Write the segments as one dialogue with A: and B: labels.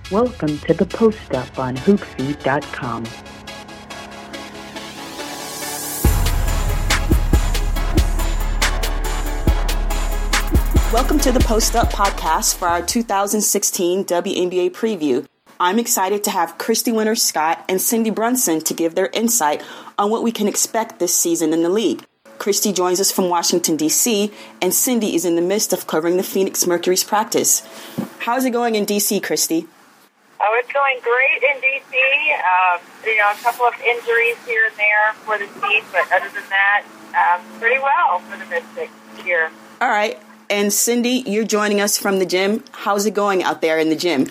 A: Welcome to the Post Up on Hoopsy.com.
B: Welcome to the Post Up podcast for our 2016 WNBA preview. I'm excited to have Christy Winters-Scott and Cindy Brunson to give their insight on what we can expect this season in the league. Christy joins us from Washington, D.C., and Cindy is in the midst of covering the Phoenix Mercury's practice. How's it going in D.C., Christy?
C: Oh, it's going great in D.C. A couple of injuries here and there for the team, but other than that, pretty well for the Mystics here.
B: All right. And Cindy, you're joining us from the gym. How's it going out there in the gym?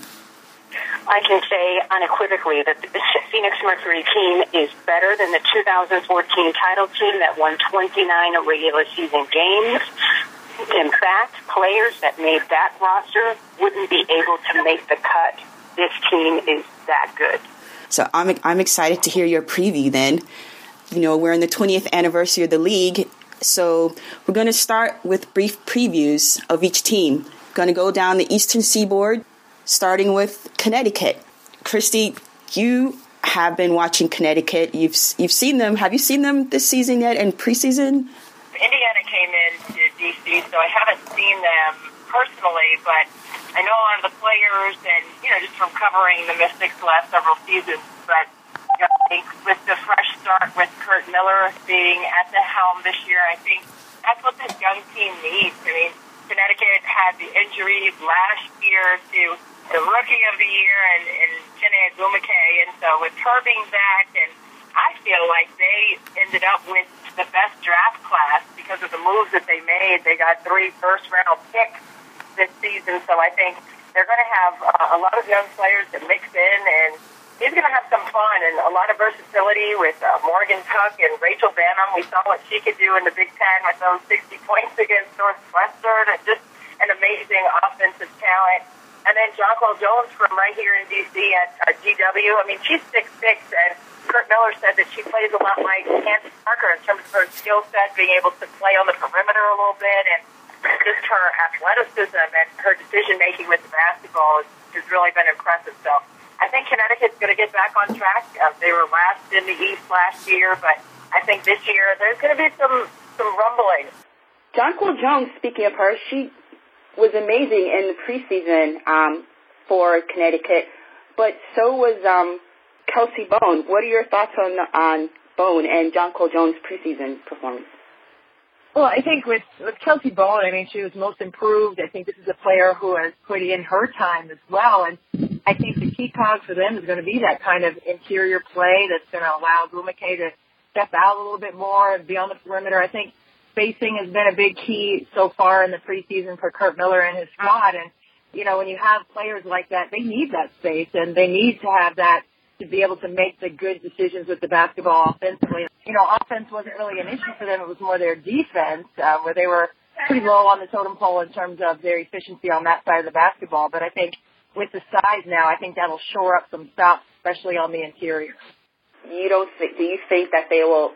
D: I can say unequivocally that the Phoenix Mercury team is better than the 2014 title team that won 29 regular season games. In fact, players that made that roster wouldn't be able to make the cut. This team is that good.
B: So I'm excited to hear your preview then. We're in the 20th anniversary of the league, so we're going to start with brief previews of each team. Going to go down the Eastern Seaboard, starting with Connecticut. Christy, you have been watching Connecticut. You've seen them. Have you seen them this season yet and preseason?
C: Indiana came into D.C., so I haven't seen them personally, but I know a lot of the players and, just from covering the Mystics the last several seasons. But I think with the fresh start with Curt Miller being at the helm this year, I think that's what this young team needs. I mean, Connecticut had the injury last year to the Rookie of the Year and Chiney Ogwumike, and so with her being back, and I feel like they ended up with the best draft class because of the moves that they made. They got 3 first-round picks this season, so I think they're going to have a lot of young players that mix in, and he's going to have some fun and a lot of versatility with Morgan Tuck and Rachel Banham. We saw what she could do in the Big Ten with those 60 points against Northwestern, and just an amazing offensive talent. And then Jonquel Jones from right here in D.C. at GW. I mean, she's 6'6", and Curt Miller said that she plays a lot like Candace Parker in terms of her skill set, being able to play on the perimeter a little bit, and just her athleticism and her decision-making with the basketball has really been impressive. So I think Connecticut's going to get back on track. They were last in the East last year, but I think this year there's going to be some rumbling.
E: Jonquel Jones, speaking of her, she was amazing in the preseason for Connecticut, but so was Kelsey Bone. What are your thoughts on Bone and Jonquel Jones' preseason performance?
F: Well, I think with Kelsey Bone, she was most improved. I think this is a player who has put in her time as well, and I think the key cog for them is going to be that kind of interior play that's going to allow Ogwumike to step out a little bit more and be on the perimeter. I think spacing has been a big key so far in the preseason for Curt Miller and his squad, and, when you have players like that, they need that space, and they need to have that to be able to make the good decisions with the basketball offensively. Offense wasn't really an issue for them. It was more their defense, where they were pretty low on the totem pole in terms of their efficiency on that side of the basketball. But I think with the size now, I think that'll shore up some stops, especially on the interior.
E: Do you think that they will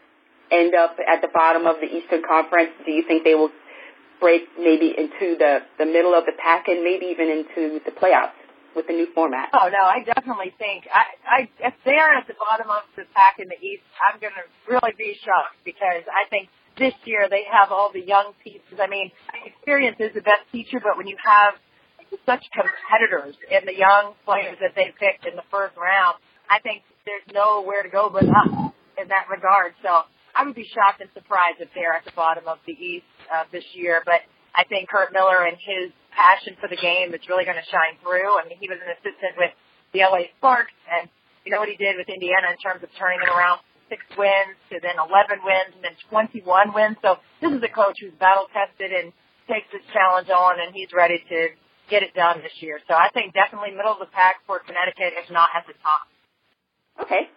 E: end up at the bottom of the Eastern Conference? Do you think they will break maybe into the middle of the pack and maybe even into the playoffs with the new format?
F: Oh, no, I definitely think if they're at the bottom of the pack in the East, I'm going to really be shocked because I think this year they have all the young pieces. Experience is the best teacher, but when you have such competitors in the young players that they picked in the first round, I think there's nowhere to go but up in that regard. So I would be shocked and surprised if they're at the bottom of the East this year, but I think Curt Miller and his passion for the game is really going to shine through. He was an assistant with the LA Sparks, and you know what he did with Indiana in terms of turning them around 6 wins to then 11 wins and then 21 wins. So this is a coach who's battle-tested and takes this challenge on, and he's ready to get it done this year. So I think definitely middle of the pack for Connecticut, if not at the top.
E: Okay.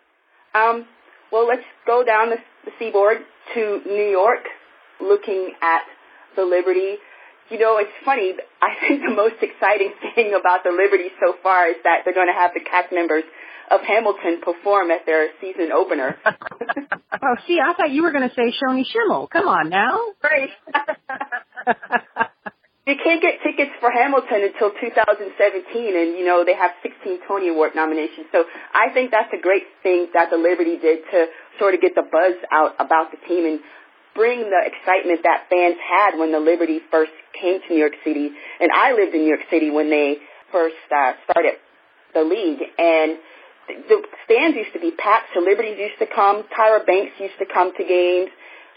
E: Well, let's go down the seaboard to New York, looking at the Liberty. It's funny. I think the most exciting thing about the Liberty so far is that they're going to have the cast members of Hamilton perform at their season opener.
G: Oh, see, I thought you were going to say Shoni Schimmel. Come on now.
E: Right. You can't get tickets for Hamilton until 2017, and, you know, they have 16 Tony Award nominations. So I think that's a great thing that the Liberty did to sort of get the buzz out about the team and bring the excitement that fans had when the Liberty first came to New York City. And I lived in New York City when they first started the league, and the stands used to be packed. Celebrities used to come. Tyra Banks used to come to games.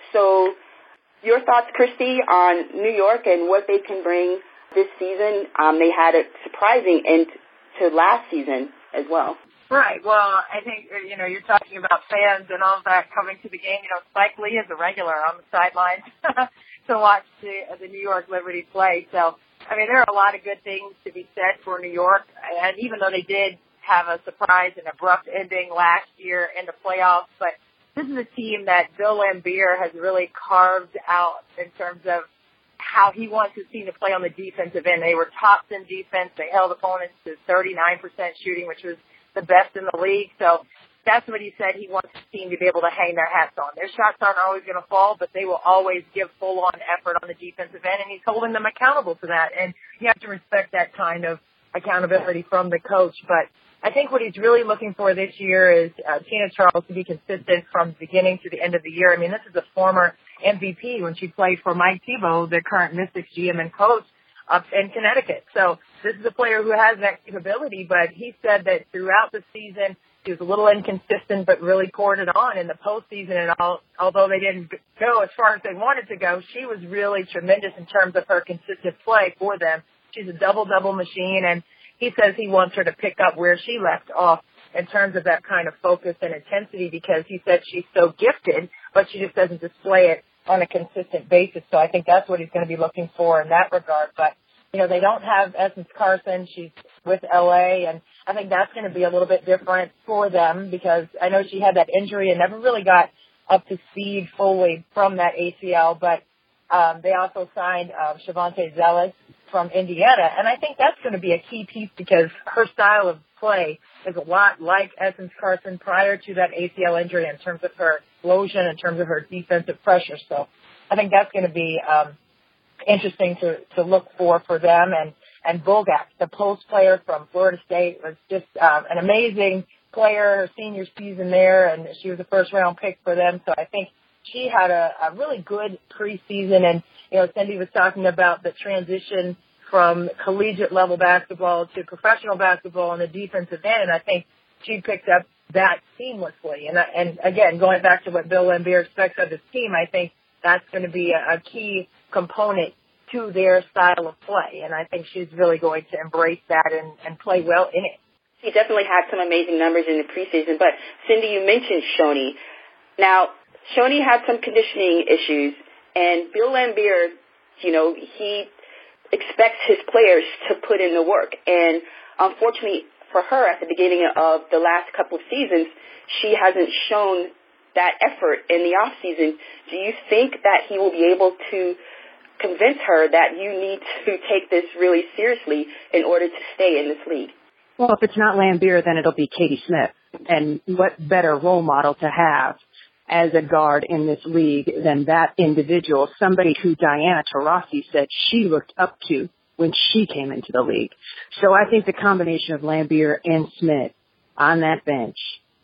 E: So your thoughts, Christy, on New York and what they can bring this season? They had a surprising end to last season as well.
F: Right. Well, I think, you know, you're talking about fans and all of that coming to the game. You know, Spike Lee is a regular on the sidelines to watch the New York Liberty play. So, I mean, there are a lot of good things to be said for New York. And even though they did have a surprise and abrupt ending last year in the playoffs, but this is a team that Bill Laimbeer has really carved out in terms of how he wants his team to play on the defensive end. They were tops in defense. They held opponents to 39% shooting, which was the best in the league. So that's what he said he wants his team to be able to hang their hats on. Their shots aren't always going to fall, but they will always give full-on effort on the defensive end, and he's holding them accountable to that. And you have to respect that kind of accountability from the coach. But I think what he's really looking for this year is Tina Charles to be consistent from the beginning to the end of the year. I mean, this is a former MVP when she played for Mike Thibault, the current Mystics GM and coach up in Connecticut. So this is a player who has that capability, but he said that throughout the season he was a little inconsistent but really poured it on in the postseason. And although they didn't go as far as they wanted to go, she was really tremendous in terms of her consistent play for them. She's a double-double machine, and he says he wants her to pick up where she left off in terms of that kind of focus and intensity, because he said she's so gifted, but she just doesn't display it on a consistent basis. So I think that's what he's going to be looking for in that regard. But, you know, they don't have Essence Carson. She's with LA, and I think that's going to be a little bit different for them, because I know she had that injury and never really got up to speed fully from that ACL. But they also signed Shavonte Zealous from Indiana, and I think that's going to be a key piece, because her style of play is a lot like Essence Carson prior to that ACL injury in terms of her explosion, in terms of her defensive pressure. So I think that's going to be interesting to look for them. And Bulgak, the post player from Florida State, was just an amazing player her senior season there, and she was a first-round pick for them. So I think she had a really good preseason. And, you know, Cindy was talking about the transition from collegiate level basketball to professional basketball on the defensive end. And I think she picked up that seamlessly. And again, going back to what Bill Laimbeer expects of his team, I think that's going to be a key component to their style of play. And I think she's really going to embrace that and play well in it.
E: She definitely had some amazing numbers in the preseason. But, Cindy, you mentioned Shoni. Now, Shoni had some conditioning issues, and Bill Laimbeer, you know, he expects his players to put in the work. And unfortunately for her, at the beginning of the last couple of seasons, she hasn't shown that effort in the off season. Do you think that he will be able to convince her that you need to take this really seriously in order to stay in this league?
G: Well, if it's not Laimbeer, then it'll be Katie Smith. And what better role model to have as a guard in this league than that individual, somebody who Diana Taurasi said she looked up to when she came into the league. So I think the combination of Laimbeer and Smith on that bench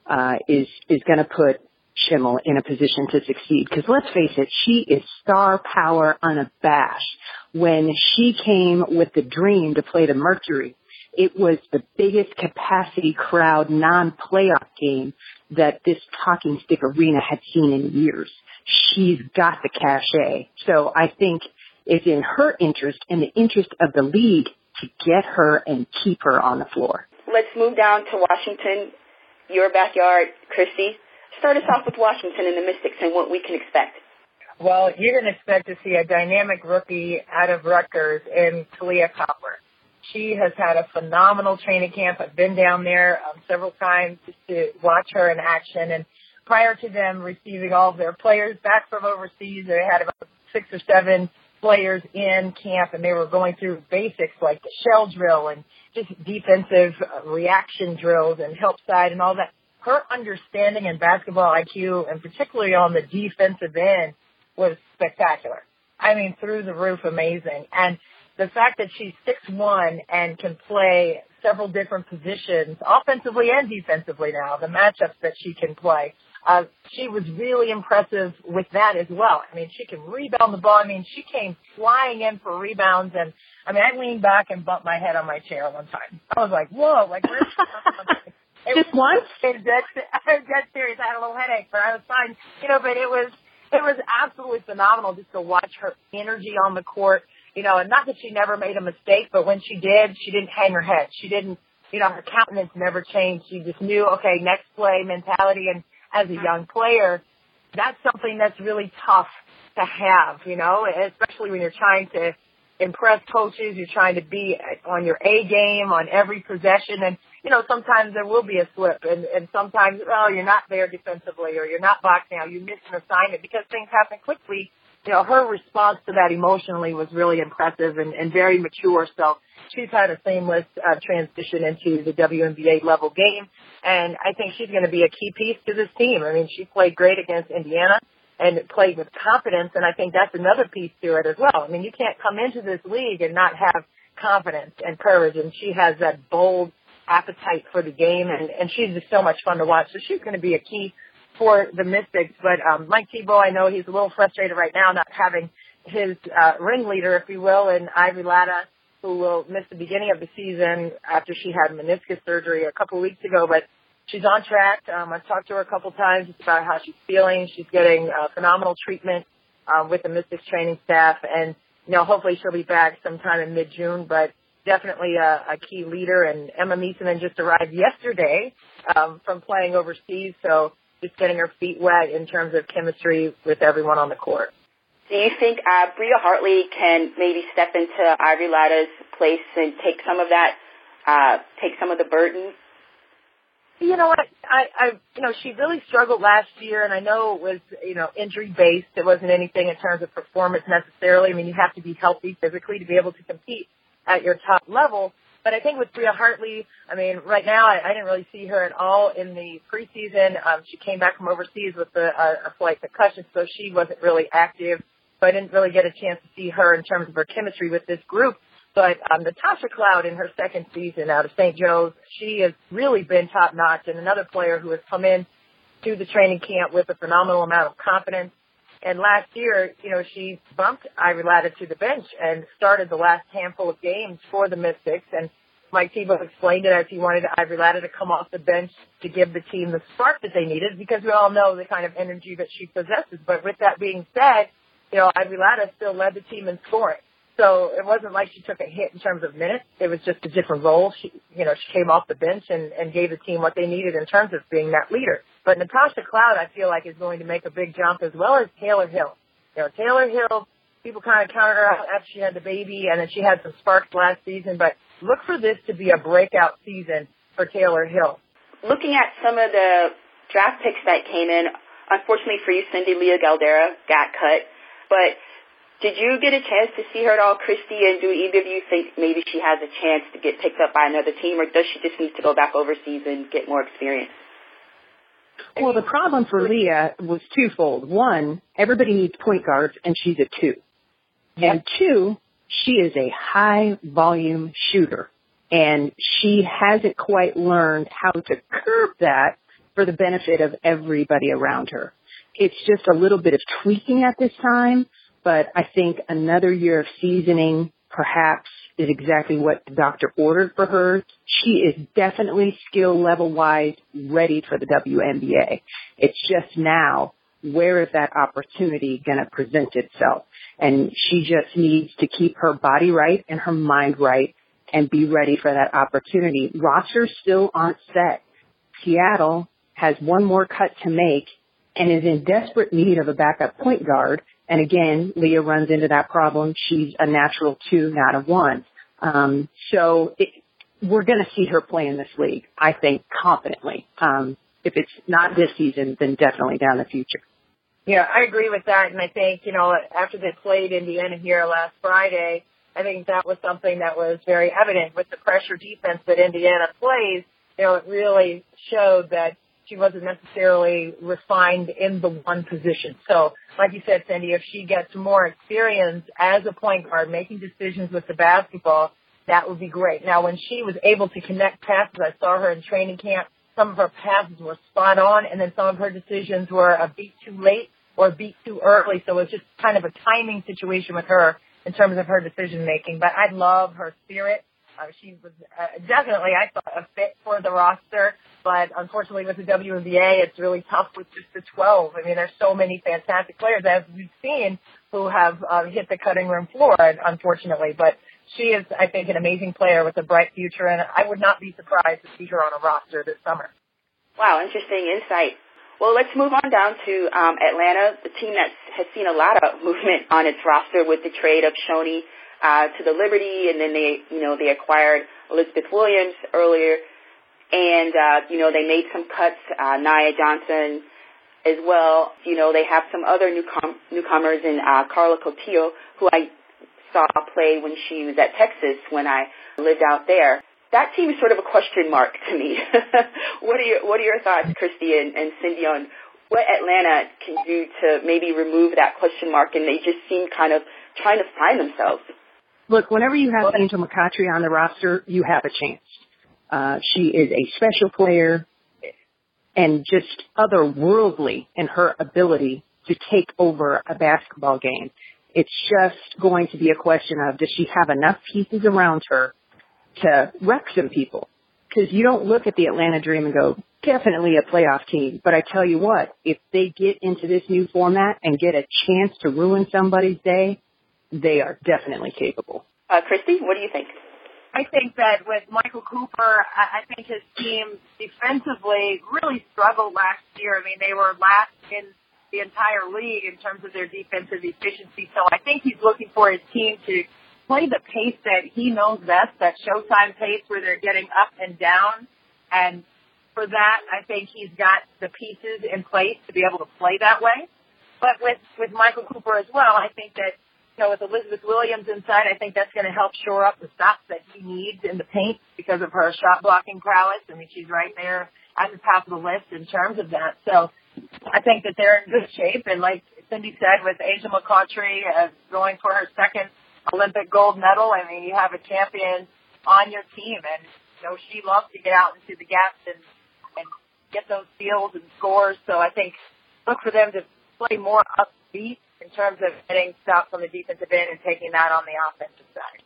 G: is going to put Schimmel in a position to succeed. Because let's face it, she is star power unabashed. When she came with the dream to play the Mercury, it was the biggest capacity crowd non-playoff game that this Talking Stick Arena had seen in years. She's got the cachet. So I think it's in her interest and the interest of the league to get her and keep her on the floor.
E: Let's move down to Washington, your backyard, Christy. Start us off with Washington and the Mystics and what we can expect.
F: Well, you're going to expect to see a dynamic rookie out of Rutgers in Talia Copper. She has had a phenomenal training camp. I've been down there several times just to watch her in action. And prior to them receiving all of their players back from overseas, they had about 6 or 7 players in camp, and they were going through basics like the shell drill and just defensive reaction drills and help side and all that. Her understanding and basketball IQ, and particularly on the defensive end, was spectacular. I mean, through the roof amazing. And the fact that she's 6'1" and can play several different positions, offensively and defensively now, the matchups that she can play, she was really impressive with that as well. I mean, she can rebound the ball. I mean, she came flying in for rebounds, and I mean, I leaned back and bumped my head on my chair one time. I was like, whoa, like, where's she?
G: Just once?
F: I'm dead serious. I had a little headache, but I was fine. But it was absolutely phenomenal just to watch her energy on the court. And not that she never made a mistake, but when she did, she didn't hang her head. She didn't, her countenance never changed. She just knew, okay, next play mentality. And as a young player, that's something that's really tough to have, especially when you're trying to impress coaches. You're trying to be on your A game on every possession. And, sometimes there will be a slip. And sometimes, you're not there defensively or you're not boxing out. You miss an assignment because things happen quickly. Her response to that emotionally was really impressive and very mature. So she's had a seamless transition into the WNBA level game. And I think she's going to be a key piece to this team. I mean, she played great against Indiana and played with confidence. And I think that's another piece to it as well. I mean, you can't come into this league and not have confidence and courage. And she has that bold appetite for the game. And she's just so much fun to watch. So she's going to be a key for the Mystics. But Mike Thibault, I know he's a little frustrated right now not having his ringleader, if you will, in Ivory Latta, who will miss the beginning of the season after she had meniscus surgery a couple of weeks ago. But she's on track. I've talked to her a couple times just about how she's feeling. She's getting phenomenal treatment with the Mystics training staff. And, hopefully she'll be back sometime in mid-June. But definitely a key leader. And Emma Meeseman just arrived yesterday from playing overseas. So just getting her feet wet in terms of chemistry with everyone on the court.
E: Do you think Bria Hartley can maybe step into Ivory Latta's place and take some of that, take some of the burden?
F: You know what? She really struggled last year, and I know it was, injury-based. It wasn't anything in terms of performance necessarily. I mean, you have to be healthy physically to be able to compete at your top level. But I think with Bria Hartley, I mean, right now I didn't really see her at all in the preseason. She came back from overseas with a slight concussion, so she wasn't really active. So I didn't really get a chance to see her in terms of her chemistry with this group. But Natasha Cloud in her second season out of St. Joe's, she has really been top-notch, and another player who has come in to the training camp with a phenomenal amount of confidence. And last year, she bumped Ivory Latta to the bench and started the last handful of games for the Mystics. And Mike Thibault explained it as he wanted Ivory Latta to come off the bench to give the team the spark that they needed, because we all know the kind of energy that she possesses. But with that being said, Ivory Latta still led the team in scoring. So it wasn't like she took a hit in terms of minutes. It was just a different role. She came off the bench and gave the team what they needed in terms of being that leader. But Natasha Cloud, I feel like, is going to make a big jump, as well as Taylor Hill. Taylor Hill, people kind of counted her out after she had the baby, and then she had some sparks last season. But look for this to be a breakout season for Taylor Hill.
E: Looking at some of the draft picks that came in, unfortunately for you, Cindy Leah Galdera got cut. But did you get a chance to see her at all, Christy, and do either of you think maybe she has a chance to get picked up by another team, or does she just need to go back overseas and get more experience?
G: Well, the problem for Leah was twofold. One, everybody needs point guards, and she's a 2. And 2, she is a high-volume shooter, and she hasn't quite learned how to curb that for the benefit of everybody around her. It's just a little bit of tweaking at this time, but I think another year of seasoning perhaps is exactly what the doctor ordered for her. She is definitely skill level-wise ready for the WNBA. It's just now, where is that opportunity going to present itself? And she just needs to keep her body right and her mind right and be ready for that opportunity. Rosters still aren't set. Seattle has one more cut to make and is in desperate need of a backup point guard. And again, Leah runs into that problem. She's a natural 2, not a 1. We're going to see her play in this league, I think, confidently. If it's not this season, then definitely down the future.
F: Yeah, I agree with that. And I think, after they played Indiana here last Friday, I think that was something that was very evident with the pressure defense that Indiana plays. It really showed that she wasn't necessarily refined in the one position. So, like you said, Cindy, if she gets more experience as a point guard, making decisions with the basketball, that would be great. Now, when she was able to connect passes, I saw her in training camp. Some of her passes were spot on, and then some of her decisions were a beat too late or a beat too early. So it was just kind of a timing situation with her in terms of her decision making. But I love her spirit. She was definitely, I thought, a fit for the roster. But unfortunately, with the WNBA, it's really tough with just the 12. I mean, there's so many fantastic players, as we've seen, who have hit the cutting room floor, unfortunately. But she is, I think, an amazing player with a bright future, and I would not be surprised to see her on a roster this summer.
E: Wow, interesting insight. Well, let's move on down to Atlanta, the team that has seen a lot of movement on its roster with the trade of Shoni to the Liberty, and then they acquired Elizabeth Williams earlier, and they made some cuts, Nia Johnson as well. They have some other newcomers in Carla Cotillo, who I saw play when she was at Texas when I lived out there. That team is sort of a question mark to me. What are your thoughts, Christy and Cindy, on what Atlanta can do to maybe remove that question mark, and they just seem kind of trying to find themselves?
G: Look, whenever you have Angel McCoughtry on the roster, you have a chance. She is a special player and just otherworldly in her ability to take over a basketball game. It's just going to be a question of, does she have enough pieces around her to wreck some people? Because you don't look at the Atlanta Dream and go, definitely a playoff team. But I tell you what, if they get into this new format and get a chance to ruin somebody's day, they are definitely capable.
E: Christy, what do you think?
F: I think that with Michael Cooper, I think his team defensively really struggled last year. I mean, they were last in the entire league in terms of their defensive efficiency. So I think he's looking for his team to play the pace that he knows best, that Showtime pace where they're getting up and down. And for that, I think he's got the pieces in place to be able to play that way. But with Michael Cooper as well, I think that, with Elizabeth Williams inside, I think that's going to help shore up the stops that he needs in the paint because of her shot blocking prowess. I mean, she's right there at the top of the list in terms of that. So I think that they're in good shape. And like Cindy said, with Angel McCoughtry going for her second Olympic gold medal, I mean, you have a champion on your team. And, she loves to get out into the gaps and get those steals and scores. So I think look for them to play more upbeat in terms of getting stops on the defensive end and taking that on the offensive side.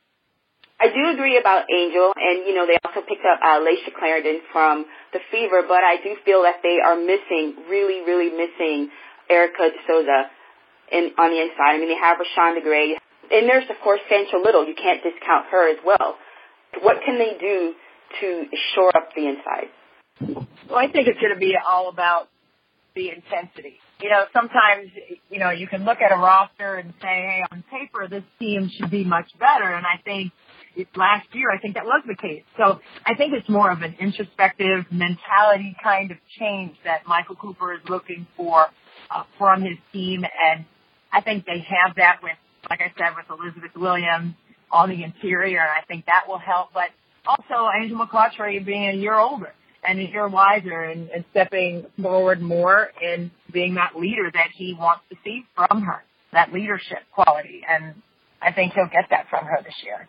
E: I do agree about Angel, and, they also picked up Laisha Clarendon from the Fever, but I do feel that they are really, really missing Erica DeSouza on the inside. I mean, they have Rashonda Gray, and there's, of course, Sancho Little. You can't discount her as well. What can they do to shore up the inside?
F: Well, I think it's going to be all about the intensity. Sometimes, you can look at a roster and say, hey, on paper, this team should be much better. And I think last year, I think that was the case. So I think it's more of an introspective mentality kind of change that Michael Cooper is looking for from his team. And I think they have that with, like I said, with Elizabeth Williams on the interior. And I think that will help. But also Angel McCoughtry being a year older and a year wiser and stepping forward more and being that leader that he wants to see from her, that leadership quality. And I think he'll get that from her this year.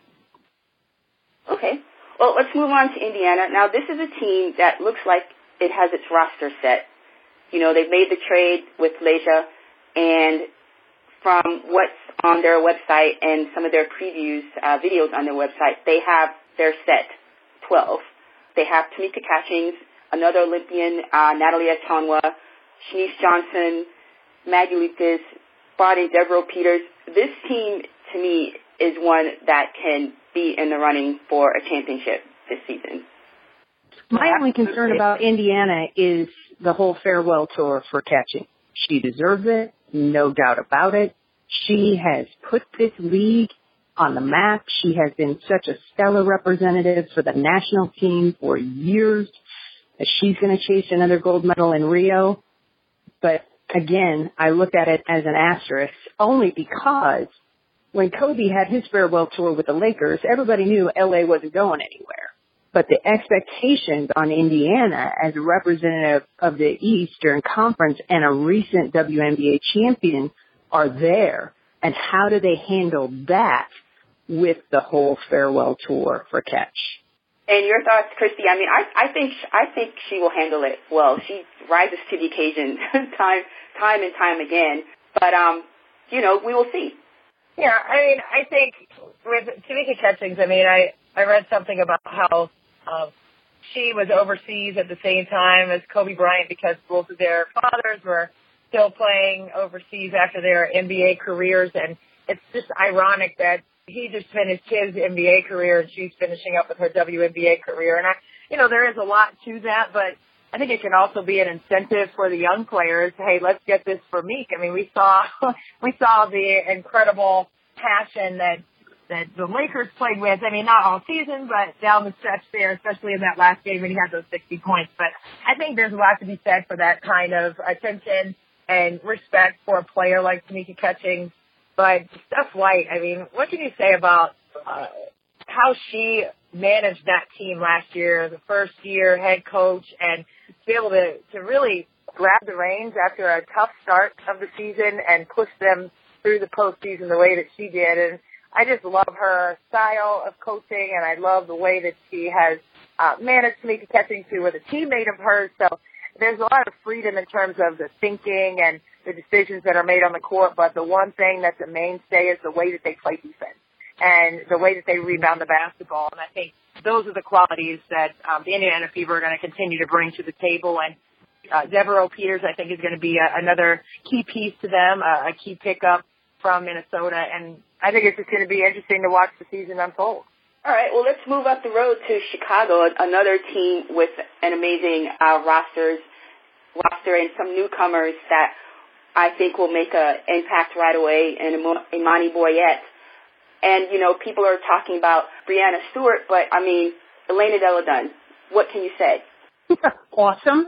E: Okay. Well, let's move on to Indiana. Now, this is a team that looks like it has its roster set. They've made the trade with Leisha, and from what's on their website and some of their previews, videos on their website, they have their set 12. They have Tamika Catchings, another Olympian, Natalie Atonwa, Shanice Johnson, Maggie Lucas, Bonnie Devereaux Peters. This team, to me, is one that can be in the running for a championship this season.
G: My only concern about Indiana is the whole farewell tour for Catching. She deserves it, no doubt about it. She has put this league on the map. She has been such a stellar representative for the national team for years. She's going to chase another gold medal in Rio. But again, I look at it as an asterisk only because when Kobe had his farewell tour with the Lakers, everybody knew LA wasn't going anywhere. But the expectations on Indiana as a representative of the Eastern Conference and a recent WNBA champion are there. And how do they handle that with the whole farewell tour for Ketch?
E: And your thoughts, Christy? I mean, I think she will handle it well. She rises to the occasion time and time again. But we will see.
F: Yeah, I mean, I think with Tamika Catchings, I mean, I read something about how she was overseas at the same time as Kobe Bryant because both of their fathers were still playing overseas after their NBA careers, and it's just ironic that he just finished his NBA career and she's finishing up with her WNBA career. And there is a lot to that, but I think it can also be an incentive for the young players. Hey, let's get this for Meek. I mean, we saw the incredible passion that the Lakers played with. I mean, not all season, but down the stretch there, especially in that last game when he had those 60 points. But I think there's a lot to be said for that kind of attention and respect for a player like Tamika Catchings. But Steph White, I mean, what can you say about how she managed that team last year, the first year head coach, and to be able to really grab the reins after a tough start of the season and push them through the postseason the way that she did? And I just love her style of coaching, and I love the way that she has managed Tamika Catchings, who was a teammate of hers. So there's a lot of freedom in terms of the thinking and the decisions that are made on the court, but the one thing that's a mainstay is the way that they play defense and the way that they rebound the basketball. And I think those are the qualities that the Indiana Fever are going to continue to bring to the table. And Devereaux Peters, I think, is going to be another key piece to them, a key pickup from Minnesota. And I think it's just going to be interesting to watch the season unfold.
E: All right, well, let's move up the road to Chicago, another team with an amazing roster and some newcomers that I think will make an impact right away, and Imani Boyette. And, people are talking about Breanna Stewart, but, I mean, Elena Delle Donne, what can you say?
G: Awesome.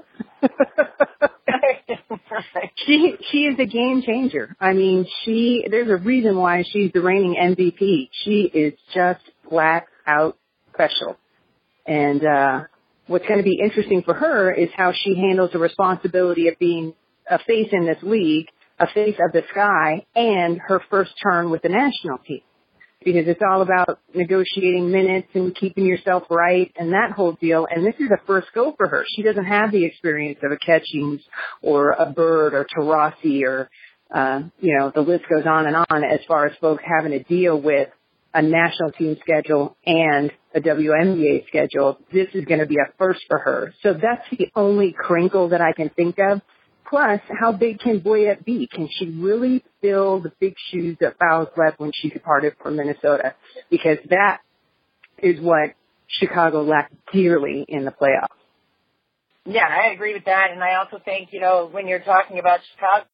G: She is a game changer. I mean, there's a reason why she's the reigning MVP. She is just flat out special. And what's going to be interesting for her is how she handles the responsibility of being a face in this league, a face of the sky, and her first turn with the national team. Because it's all about negotiating minutes and keeping yourself right and that whole deal. And this is a first go for her. She doesn't have the experience of a Catchings or a Bird or Taurasi or, the list goes on and on as far as folks having to deal with a national team schedule and a WNBA schedule. This is going to be a first for her. So that's the only crinkle that I can think of. Plus, how big can Boyette be? Can she really fill the big shoes that Fowles left when she departed from Minnesota? Because that is what Chicago lacked dearly in the playoffs.
F: Yeah, I agree with that. And I also think, when you're talking about Chicago,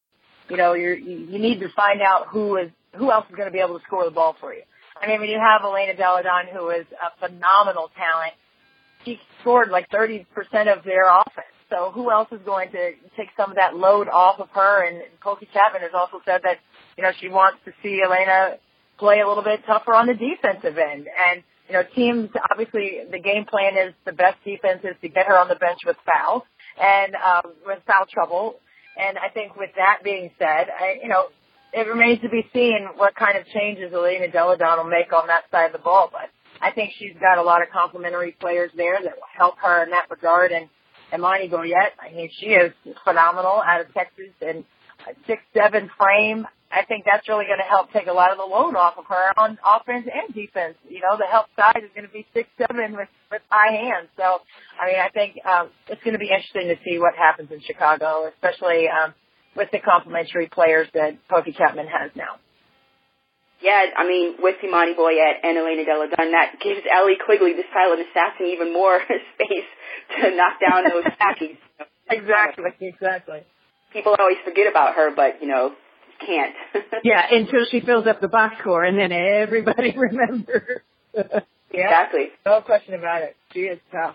F: you need to find out who else is going to be able to score the ball for you. I mean, when you have Elena Delle Donne, who is a phenomenal talent, she scored like 30% of their offense. So who else is going to take some of that load off of her? And Pokey Chapman has also said that, she wants to see Elena play a little bit tougher on the defensive end. And, teams, obviously the game plan is the best defense is to get her on the bench with fouls and with foul trouble. And I think with that being said, it remains to be seen what kind of changes Elena Delle Donne will make on that side of the ball. But I think she's got a lot of complementary players there that will help her in that regard. And Imani Boyette, I mean, she is phenomenal out of Texas and a 6'7" frame. I think that's really going to help take a lot of the load off of her on offense and defense. The help side is going to be 6'7" with high hands. So, I mean, I think it's going to be interesting to see what happens in Chicago, especially with the complementary players that Pokey Chapman has now.
E: Yeah, I mean, with Imani Boyette and Elena Delle Donne, that gives Allie Quigley, the silent assassin, even more space to knock down those tackies.
F: Exactly.
E: People always forget about her, but, can't.
G: Yeah, until she fills up the box score, and then everybody remembers.
F: Yeah,
E: exactly.
F: No question about it. She is tough.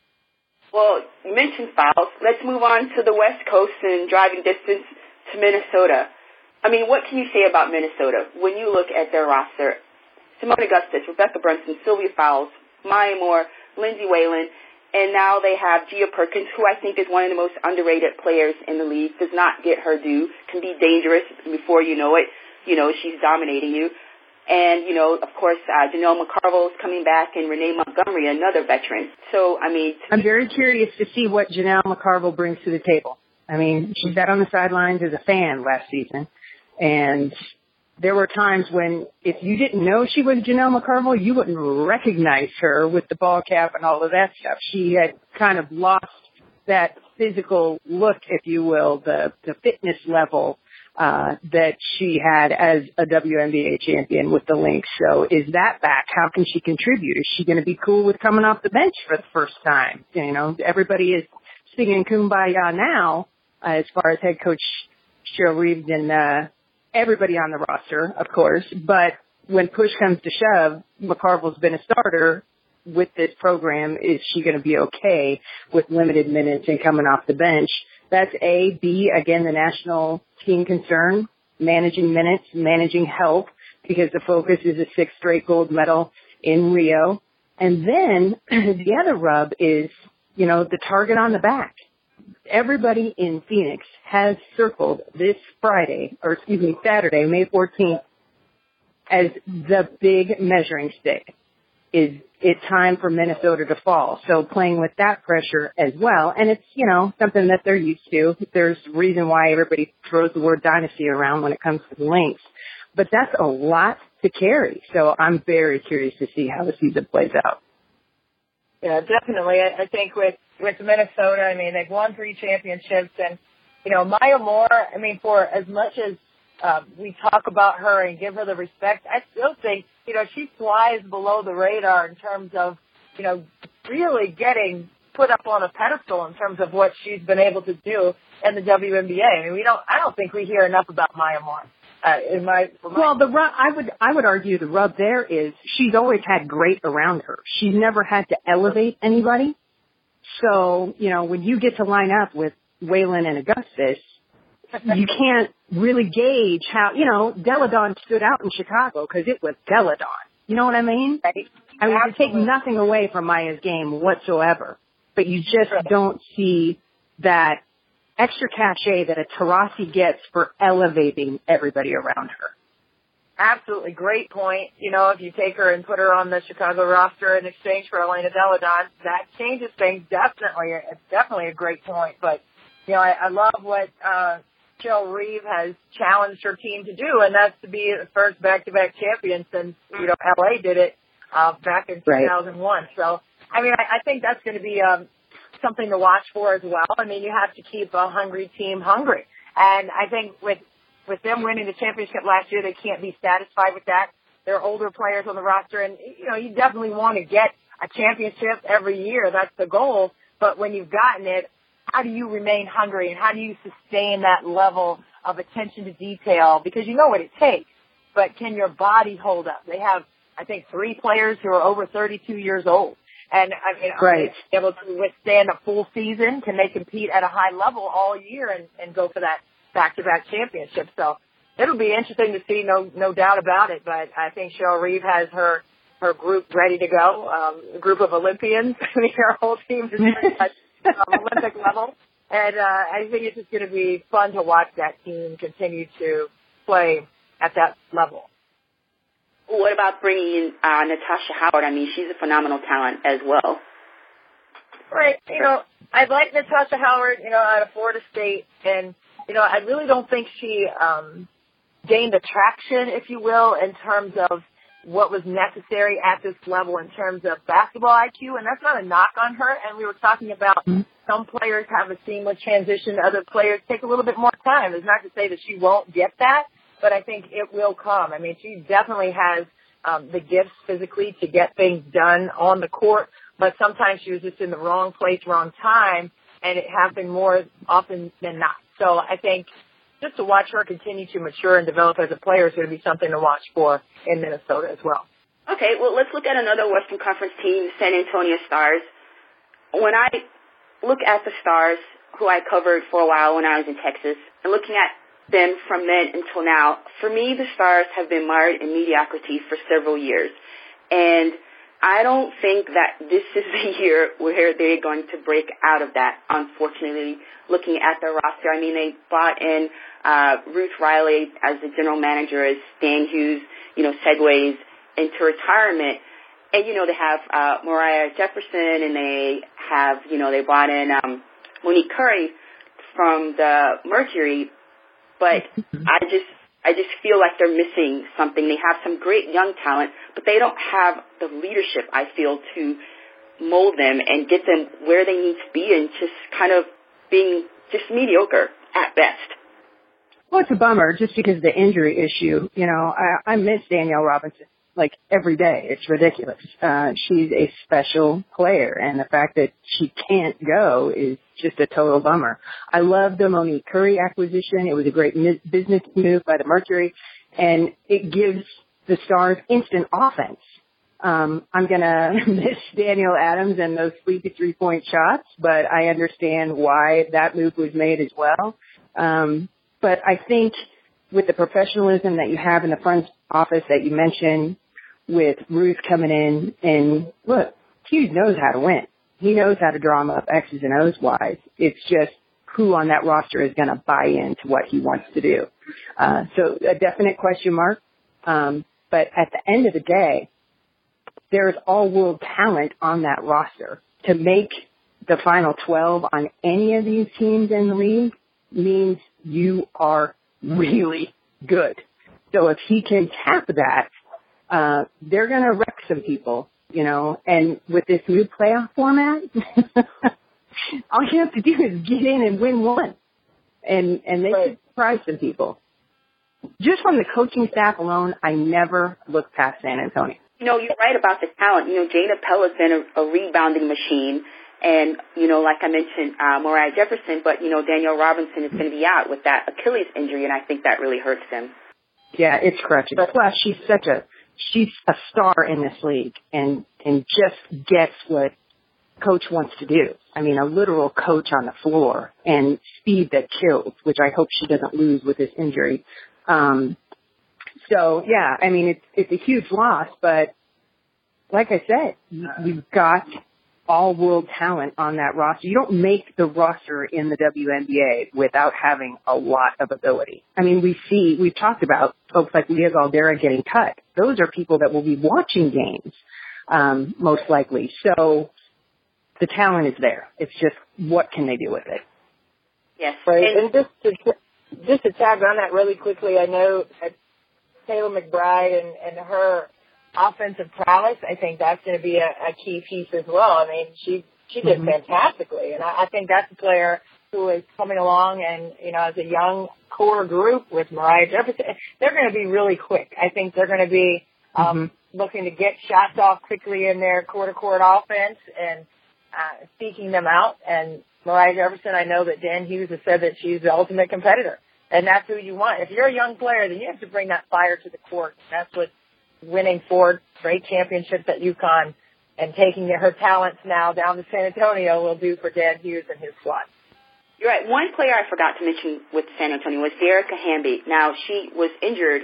E: Well, you mentioned fouls. Let's move on to the West Coast and driving distance to Minnesota. I mean, what can you say about Minnesota when you look at their roster? Simone Augustus, Rebecca Brunson, Sylvia Fowles, Maya Moore, Lindsay Whalen, and now they have Gia Perkins, who I think is one of the most underrated players in the league, does not get her due, can be dangerous before you know it. She's dominating you. And, of course, Janelle McCarville's coming back, and Renee Montgomery, another veteran. So, I'm
G: very curious to see what Janelle McCarville brings to the table. She sat on the sidelines as a fan last season, and there were times when if you didn't know she was Janelle McCarville, you wouldn't recognize her with the ball cap and all of that stuff. She had kind of lost that physical look, if you will, the fitness level that she had as a WNBA champion with the Lynx. So is that back? How can she contribute? Is she going to be cool with coming off the bench for the first time? Everybody is singing Kumbaya now as far as head coach Cheryl Reeves and everybody on the roster, of course. But when push comes to shove, McCarville's been a starter with this program. Is she going to be okay with limited minutes and coming off the bench? That's A. B, again, the national team concern, managing minutes, managing health, because the focus is a 6th straight gold medal in Rio. And then the other rub is, the target on the back. Everybody in Phoenix has circled this Saturday, May 14th, as the big measuring stick. Is it time for Minnesota to fall? So playing with that pressure as well. And it's, something that they're used to. There's a reason why everybody throws the word dynasty around when it comes to the Lynx. But that's a lot to carry. So I'm very curious to see how the season plays out.
F: Yeah, definitely. I think with Minnesota, they've won 3 championships. And, Maya Moore, for as much as we talk about her and give her the respect, I still think, she flies below the radar in terms of, really getting put up on a pedestal in terms of what she's been able to do in the WNBA. I don't think we hear enough about Maya Moore.
G: The rub, I would argue the rub there is she's always had great around her. She's never had to elevate anybody. So, when you get to line up with Whalen and Augustus, you can't really gauge how, Delle Donne stood out in Chicago because it was Delle Donne. You know what I mean? You take nothing away from Maya's game whatsoever, but you just don't see that extra cachet that a Taurasi gets for elevating everybody around her.
F: Absolutely. Great point. If you take her and put her on the Chicago roster in exchange for Elena Delle Donne, that changes things definitely. It's definitely a great point. But, I love what Cheryl Reeve has challenged her team to do, and that's to be the first back-to-back champion since, LA did it back in 2001. So, I think that's going to be something to watch for as well. You have to keep a hungry team hungry. And I think with them winning the championship last year, they can't be satisfied with that. They're older players on the roster, and, you definitely want to get a championship every year. That's the goal. But when you've gotten it, how do you remain hungry, and how do you sustain that level of attention to detail? Because you know what it takes, but can your body hold up? They have, I think, 3 players who are over 32 years old. And, are they able to withstand a full season? Can they compete at a high level all year and go for that back-to-back championship? So it'll be interesting to see, no doubt about it. But I think Cheryl Reeve has her group ready to go, a group of Olympians. Her whole team is at Olympic level. And I think it's just going to be fun to watch that team continue to play at that level.
E: What about bringing in Natasha Howard? She's a phenomenal talent as well.
F: Right. I like Natasha Howard, out of Florida State. And, I really don't think she gained attraction, if you will, in terms of what was necessary at this level in terms of basketball IQ. And that's not a knock on her. And we were talking about some players have a seamless transition. Other players take a little bit more time. It's not to say that she won't get that, but I think it will come. She definitely has the gifts physically to get things done on the court, but sometimes she was just in the wrong place, wrong time, and it happened more often than not. So I think just to watch her continue to mature and develop as a player is going to be something to watch for in Minnesota as well.
E: Okay, well, let's look at another Western Conference team, San Antonio Stars. When I look at the Stars, who I covered for a while when I was in Texas, and looking at them from then until now, for me, the Stars have been mired in mediocrity for several years. And I don't think that this is the year where they're going to break out of that, unfortunately, looking at the roster. I mean, they brought in Ruth Riley as the general manager as Stan Hughes, segues into retirement. And, they have Mariah Jefferson, and they have, they brought in Monique Curry from the Mercury. But I just feel like they're missing something. They have some great young talent, but they don't have the leadership, I feel, to mold them and get them where they need to be, and just kind of being just mediocre at best.
G: Well, it's a bummer just because of the injury issue. I miss Danielle Robinson like every day. It's ridiculous. She's a special player, and the fact that she can't go is just a total bummer. I love the Monique Curry acquisition. It was a great business move by the Mercury, and it gives the Stars instant offense. I'm going to miss Daniel Adams and those sleepy 3-point shots, but I understand why that move was made as well. But I think with the professionalism that you have in the front office that you mentioned, with Ruth coming in, and look, Hughes knows how to win. He knows how to draw them up X's and O's wise. It's just who on that roster is going to buy into what he wants to do. So a definite question mark. But at the end of the day, there's all-world talent on that roster. To make the final 12 on any of these teams in the league means you are really good. So if he can tap that, they're going to wreck some people, and with this new playoff format, all you have to do is get in and win one, and they could surprise some people. Just from the coaching staff alone, I never look past San Antonio.
E: You're right about the talent. Jada Pella's been a rebounding machine, and, like I mentioned, Mariah Jefferson, but, Danielle Robinson is going to be out with that Achilles injury, and I think that really hurts them.
G: Yeah, it's crushing. Plus, she's a star in this league and just gets what coach wants to do. I mean, a literal coach on the floor and speed that kills, which I hope she doesn't lose with this injury. So yeah, I mean, it's a huge loss, but like I said, you've got all world talent on that roster. You don't make the roster in the WNBA without having a lot of ability. I mean, we've talked about folks like Leah Galdera getting cut. Those are people that will be watching games, most likely. So the talent is there. It's just what can they do with it?
E: Yes.
F: Right. And just to tag on that really quickly, I know Taylor McBride and her offensive prowess, I think that's going to be a key piece as well. I mean, she did fantastically, and I think that's a player who is coming along, and as a young core group with Mariah Jefferson, they're going to be really quick. I think they're going to be looking to get shots off quickly in their court-to-court offense and seeking them out. And Mariah Jefferson, I know that Dan Hughes has said that she's the ultimate competitor, and that's who you want. If you're a young player, then you have to bring that fire to the court. That's what winning 4 straight championships at UConn and taking her talents now down to San Antonio will do for Dan Hughes and his squad.
E: You're right. One player I forgot to mention with San Antonio was Derricka Hamby. Now, she was injured,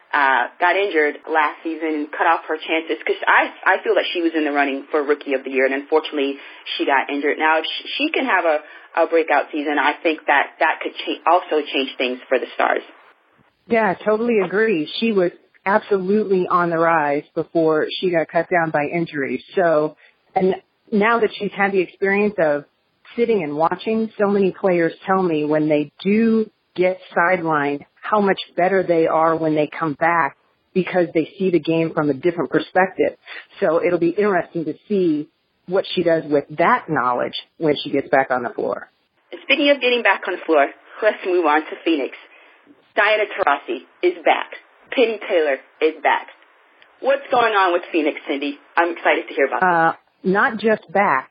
E: got injured last season and cut off her chances because I feel that she was in the running for Rookie of the Year, and unfortunately she got injured. Now, if she can have a breakout season, I think that could also change things for the Stars.
G: Yeah, I totally agree. She was absolutely on the rise before she got cut down by injury. So, and now that she's had the experience of sitting and watching, so many players tell me when they do get sidelined how much better they are when they come back because they see the game from a different perspective. So it'll be interesting to see what she does with that knowledge when she gets back on the floor.
E: And speaking of getting back on the floor, let's move on to Phoenix. Diana Taurasi is back. Penny Taylor is back. What's going on with Phoenix, Cindy? I'm excited to hear about it.
G: Not just back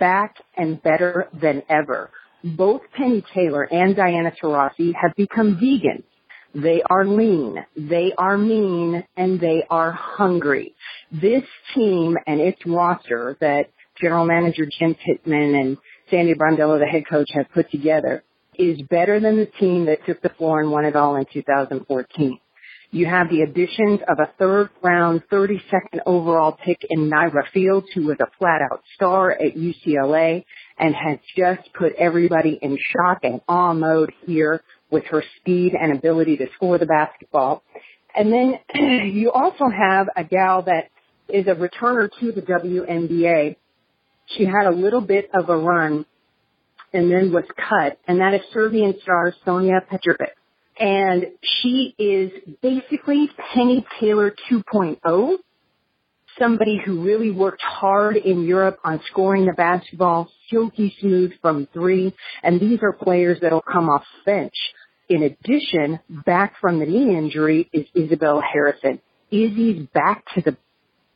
G: and better than ever. Both Penny Taylor and Diana Taurasi have become vegans. They are lean, they are mean, and they are hungry. This team and its roster that General Manager Jim Pittman and Sandy Brondello, the head coach, have put together is better than the team that took the floor and won it all in 2014. You have the additions of a third-round, 32nd overall pick in Naira Fields, who was a flat-out star at UCLA and has just put everybody in shock and awe mode here with her speed and ability to score the basketball. And then you also have a gal that is a returner to the WNBA. She had a little bit of a run and then was cut, and that is Serbian star Sonja Petrovic. And she is basically Penny Taylor 2.0, somebody who really worked hard in Europe on scoring the basketball, silky smooth from three, and these are players that will come off the bench. In addition, back from the knee injury is Isabel Harrison. Izzy's back to the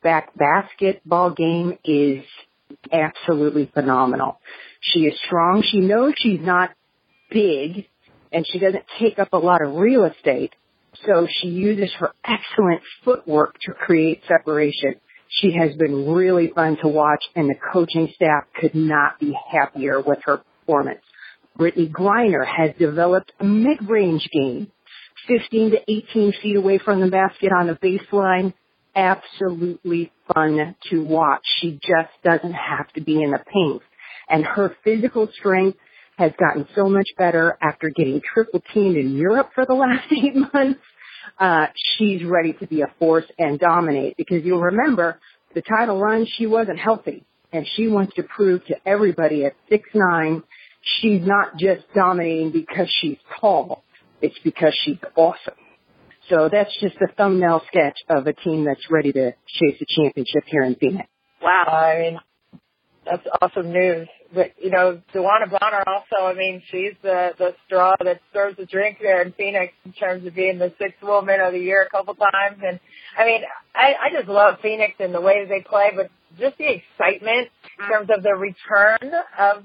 G: basketball game is absolutely phenomenal. She is strong. She knows she's not big, and she doesn't take up a lot of real estate, so she uses her excellent footwork to create separation. She has been really fun to watch, and the coaching staff could not be happier with her performance. Brittany Griner has developed a mid-range game, 15 to 18 feet away from the basket on the baseline. Absolutely fun to watch. She just doesn't have to be in the paint. And her physical strength has gotten so much better after getting triple teamed in Europe for the last 8 months. She's ready to be a force and dominate, because you'll remember the title run, she wasn't healthy, and she wants to prove to everybody at 6'9", she's not just dominating because she's tall. It's because she's awesome. So that's just a thumbnail sketch of a team that's ready to chase a championship here in Phoenix.
F: Wow. I mean, that's awesome news. But, you know, DeWanna Bonner also, I mean, she's the straw that stirs the drink there in Phoenix in terms of being the sixth woman of the year a couple times. And, I mean, I just love Phoenix and the way they play, but just the excitement in terms of the return of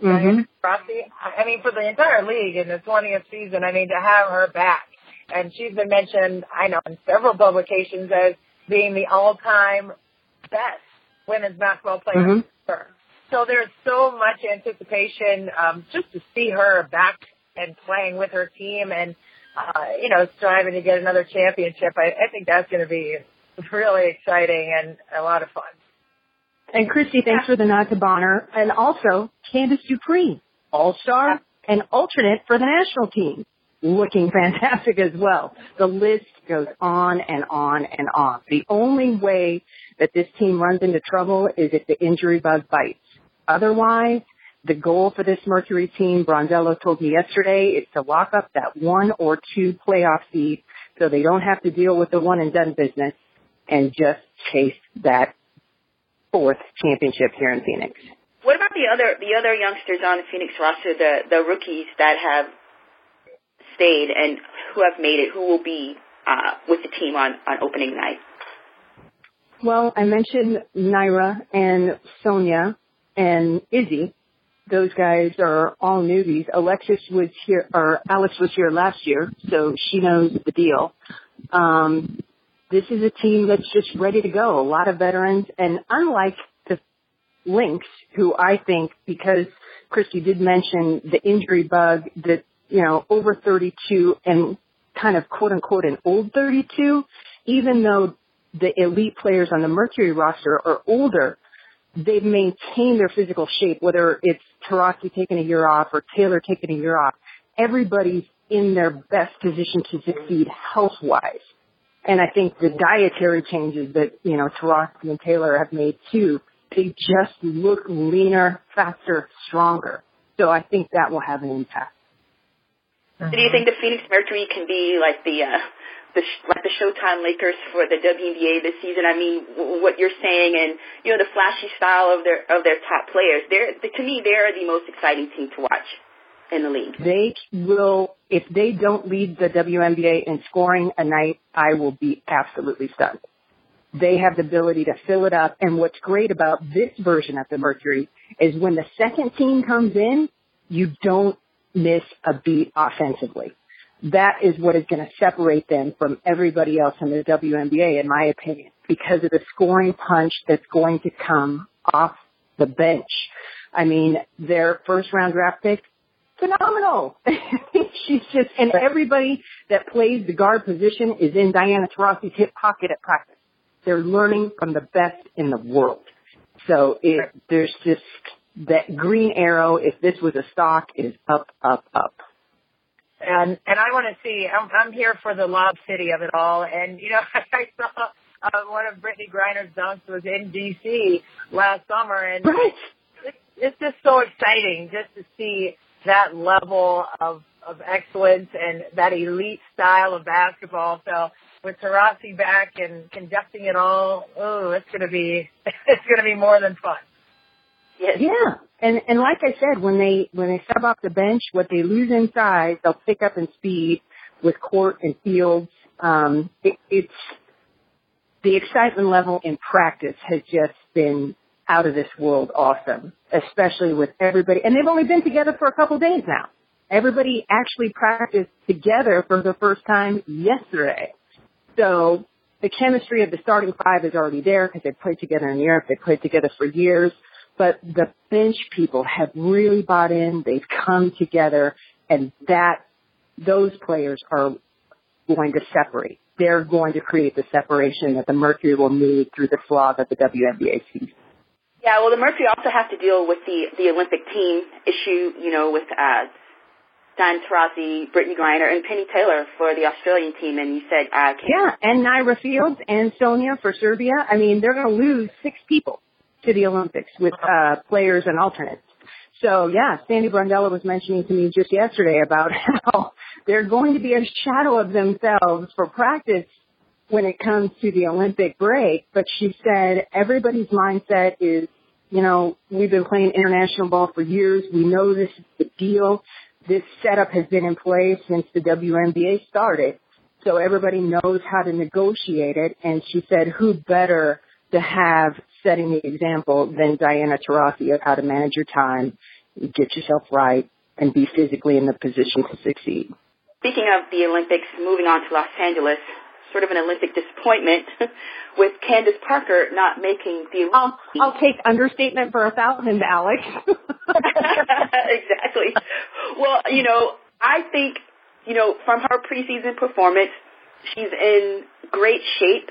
F: Rossi. I mean, for the entire league in the 20th season, I mean, to have her back. And she's been mentioned, I know, in several publications as being the all-time best women's basketball player. So there's so much anticipation just to see her back and playing with her team and, you know, striving to get another championship. I think that's going to be really exciting and a lot of fun.
G: And Christy, thanks for the nod to Bonner. And also, Candace Dupree, all-star and alternate for the national team, looking fantastic as well. The list goes on and on and on. The only way that this team runs into trouble is if the injury bug bites. Otherwise, the goal for this Mercury team, Bronzello told me yesterday, is to lock up that 1 or 2 playoff seed so they don't have to deal with the one-and-done business and just chase that 4th championship here in Phoenix.
B: What about the other youngsters on the Phoenix roster, the rookies that have stayed and who have made it, who will be with the team on opening night?
G: Well, I mentioned Naira and Sonja and Izzy. Those guys are all newbies. Alex was here last year, so she knows the deal. This is a team that's just ready to go. A lot of veterans, and unlike the Lynx, who I think, because Christy did mention the injury bug, that, you know, over 32 and kind of quote unquote an old 32, even though the elite players on the Mercury roster are older, they've maintained their physical shape, whether it's Taurasi taking a year off or Taylor taking a year off. Everybody's in their best position to succeed health-wise. And I think the dietary changes that, you know, Taurasi and Taylor have made too, they just look leaner, faster, stronger. So I think that will have an impact.
B: So do you think the Phoenix Mercury can be like the Showtime Lakers for the WNBA this season? I mean, what you're saying, and you know, the flashy style of their top players. To me, they're the most exciting team to watch in the league.
G: They will, if they don't lead the WNBA in scoring a night, I will be absolutely stunned. They have the ability to fill it up, and what's great about this version of the Mercury is when the second team comes in, you don't miss a beat offensively. That is what is going to separate them from everybody else in the WNBA, in my opinion, because of the scoring punch that's going to come off the bench. I mean, their first-round draft pick, phenomenal. She's just, and everybody that plays the guard position is in Diana Taurasi's hip pocket at practice. They're learning from the best in the world. So there's just that green arrow, if this was a stock, is up, up, up.
F: And I want to see, I'm here for the Lob City of it all. And, you know, I saw one of Brittany Griner's dunks was in D.C. last summer. And
G: right.
F: It's just so exciting just to see that level of excellence and that elite style of basketball. So with Taurasi back and conducting it all, it's going to be more than fun.
G: Yes. Yeah. And like I said, when they sub off the bench, what they lose in size, they'll pick up in speed with court and fields. It's the excitement level in practice has just been out of this world awesome, especially with everybody. And they've only been together for a couple of days now. Everybody actually practiced together for the first time yesterday. So the chemistry of the starting five is already there because they've played together in Europe. They've played together for years. But the bench people have really bought in. They've come together, and those players are going to separate. They're going to create the separation that the Mercury will need through the slog of the WNBA season.
E: Yeah, well, the Mercury also have to deal with the Olympic team issue, you know, with Diana Taurasi, Brittany Griner, and Penny Taylor for the Australian team. And you said,
G: yeah, and Naira Fields and Sonia for Serbia. I mean, they're going to lose 6 people to the Olympics with players and alternates. So, yeah, Sandy Brondella was mentioning to me just yesterday about how they're going to be a shadow of themselves for practice when it comes to the Olympic break. But she said everybody's mindset is, you know, we've been playing international ball for years. We know this is the deal. This setup has been in place since the WNBA started. So everybody knows how to negotiate it. And she said, who better to have setting the example than Diana Taurasi of how to manage your time, get yourself right, and be physically in the position to succeed.
E: Speaking of the Olympics, moving on to Los Angeles, sort of an Olympic disappointment with Candace Parker not making the Olympics.
G: I'll take understatement for 1,000, Alex.
E: Exactly. Well, you know, I think, you know, from her preseason performance, she's in great shape.